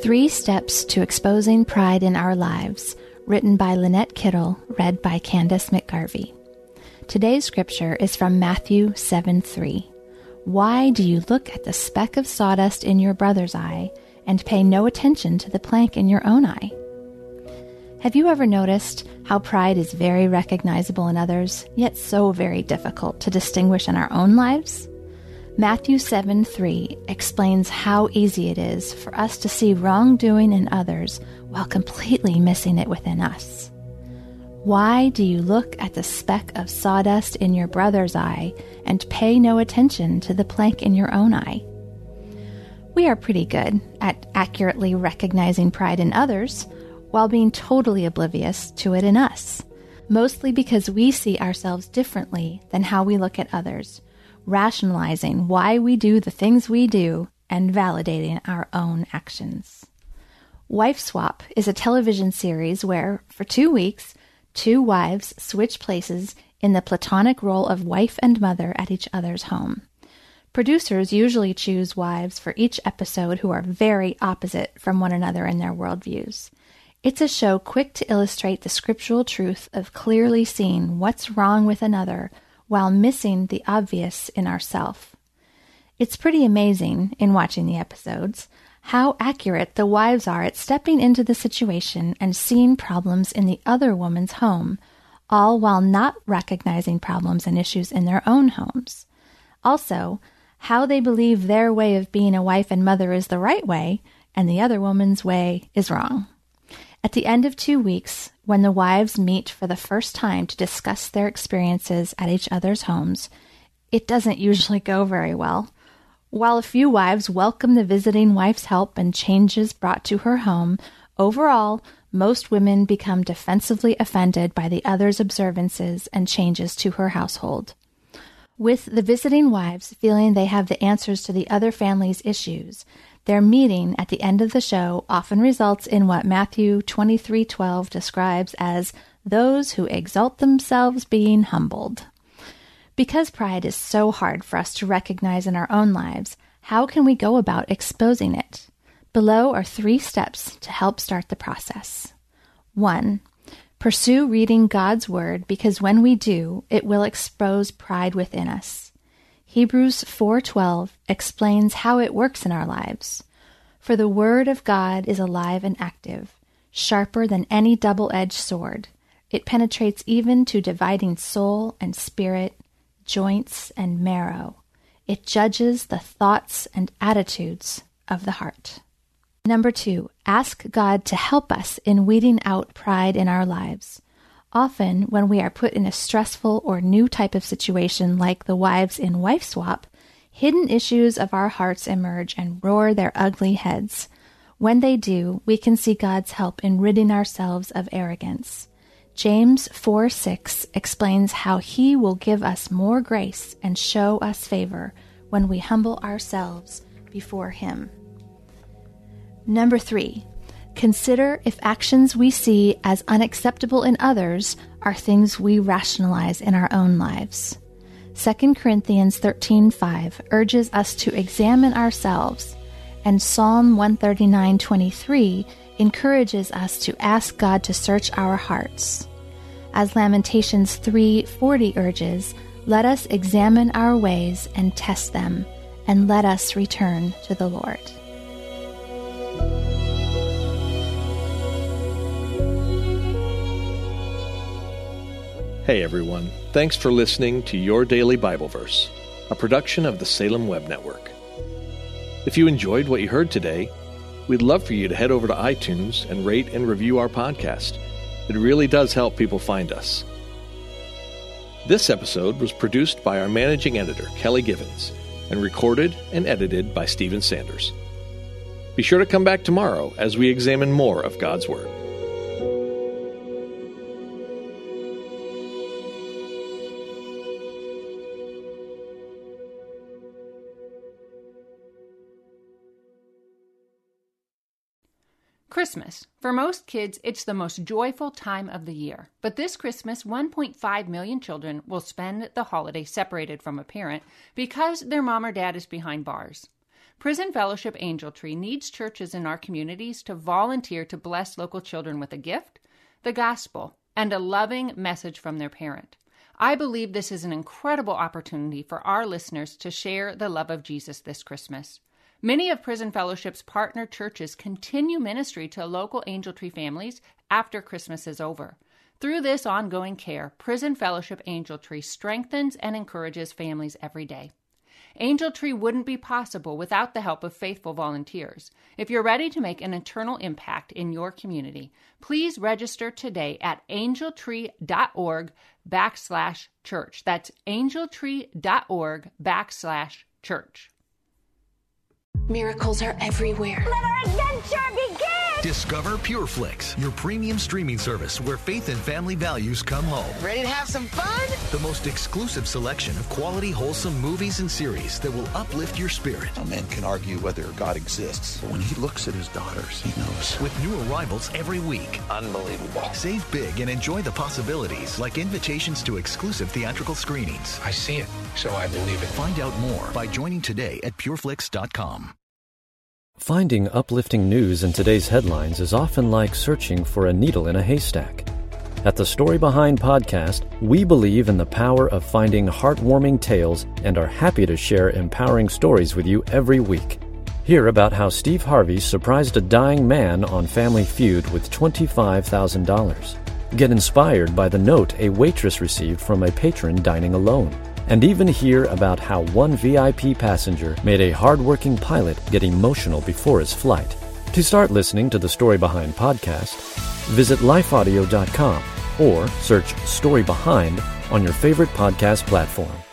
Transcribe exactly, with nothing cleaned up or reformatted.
Three Steps to Exposing Pride in Our Lives, written by Lynette Kittle, read by Candace McGarvey. Today's scripture is from Matthew seven three. Why do you look at the speck of sawdust in your brother's eye and pay no attention to the plank in your own eye? Have you ever noticed how pride is very recognizable in others, yet so very difficult to distinguish in our own lives? Matthew seven three explains how easy it is for us to see wrongdoing in others while completely missing it within us. Why do you look at the speck of sawdust in your brother's eye and pay no attention to the plank in your own eye? We are pretty good at accurately recognizing pride in others while being totally oblivious to it in us, mostly because we see ourselves differently than how we look at others, rationalizing why we do the things we do and validating our own actions. Wife Swap is a television series where, for two weeks, two wives switch places in the platonic role of wife and mother at each other's home. Producers usually choose wives for each episode who are very opposite from one another in their worldviews. It's a show quick to illustrate the scriptural truth of clearly seeing what's wrong with another while missing the obvious in ourself. It's pretty amazing, in watching the episodes, how accurate the wives are at stepping into the situation and seeing problems in the other woman's home, all while not recognizing problems and issues in their own homes. Also, how they believe their way of being a wife and mother is the right way, and the other woman's way is wrong. At the end of two weeks, when the wives meet for the first time to discuss their experiences at each other's homes, it doesn't usually go very well. While a few wives welcome the visiting wife's help and changes brought to her home, overall, most women become defensively offended by the other's observances and changes to her household. With the visiting wives feeling they have the answers to the other family's issues, their meeting at the end of the show often results in what Matthew twenty-three twelve describes as those who exalt themselves being humbled. Because pride is so hard for us to recognize in our own lives, how can we go about exposing it? Below are three steps to help start the process. One, pursue reading God's Word, because when we do, it will expose pride within us. Hebrews four twelve explains how it works in our lives. For the Word of God is alive and active, sharper than any double-edged sword. It penetrates even to dividing soul and spirit, joints and marrow. It judges the thoughts and attitudes of the heart. Number two, ask God to help us in weeding out pride in our lives. Often, when we are put in a stressful or new type of situation like the wives in Wife Swap, hidden issues of our hearts emerge and roar their ugly heads. When they do, we can see God's help in ridding ourselves of arrogance. James four six explains how He will give us more grace and show us favor when we humble ourselves before Him. Number three, consider if actions we see as unacceptable in others are things we rationalize in our own lives. Second Corinthians thirteen five urges us to examine ourselves, and Psalm one thirty-nine twenty-three encourages us to ask God to search our hearts. As Lamentations three forty urges, let us examine our ways and test them, and let us return to the Lord. Hey everyone, thanks for listening to Your Daily Bible Verse, a production of the Salem Web Network. If you enjoyed what you heard today, we'd love for you to head over to iTunes and rate and review our podcast. It really does help people find us. This episode was produced by our managing editor, Kelly Givens, and recorded and edited by Stephen Sanders. Be sure to come back tomorrow as we examine more of God's Word. Christmas. For most kids, it's the most joyful time of the year. But this Christmas, one point five million children will spend the holiday separated from a parent because their mom or dad is behind bars. Prison Fellowship Angel Tree needs churches in our communities to volunteer to bless local children with a gift, the gospel, and a loving message from their parent. I believe this is an incredible opportunity for our listeners to share the love of Jesus this Christmas. Many of Prison Fellowship's partner churches continue ministry to local Angel Tree families after Christmas is over. Through this ongoing care, Prison Fellowship Angel Tree strengthens and encourages families every day. Angel Tree wouldn't be possible without the help of faithful volunteers. If you're ready to make an eternal impact in your community, please register today at angeltree.org backslash church. That's angeltree.org backslash church. Miracles are everywhere. Let our adventure begin! Discover PureFlix, your premium streaming service where faith and family values come home. Ready to have some fun? The most exclusive selection of quality, wholesome movies and series that will uplift your spirit. A man can argue whether God exists, but when he looks at his daughters, he knows. With new arrivals every week. Unbelievable. Save big and enjoy the possibilities, like invitations to exclusive theatrical screenings. I see it, so I believe it. Find out more by joining today at pureflix dot com. Finding uplifting news in today's headlines is often like searching for a needle in a haystack. At the Story Behind podcast, we believe in the power of finding heartwarming tales and are happy to share empowering stories with you every week. Hear about how Steve Harvey surprised a dying man on Family Feud with twenty-five thousand dollars. Get inspired by the note a waitress received from a patron dining alone. And even hear about how one V I P passenger made a hardworking pilot get emotional before his flight. To start listening to the Story Behind podcast, visit life audio dot com or search Story Behind on your favorite podcast platform.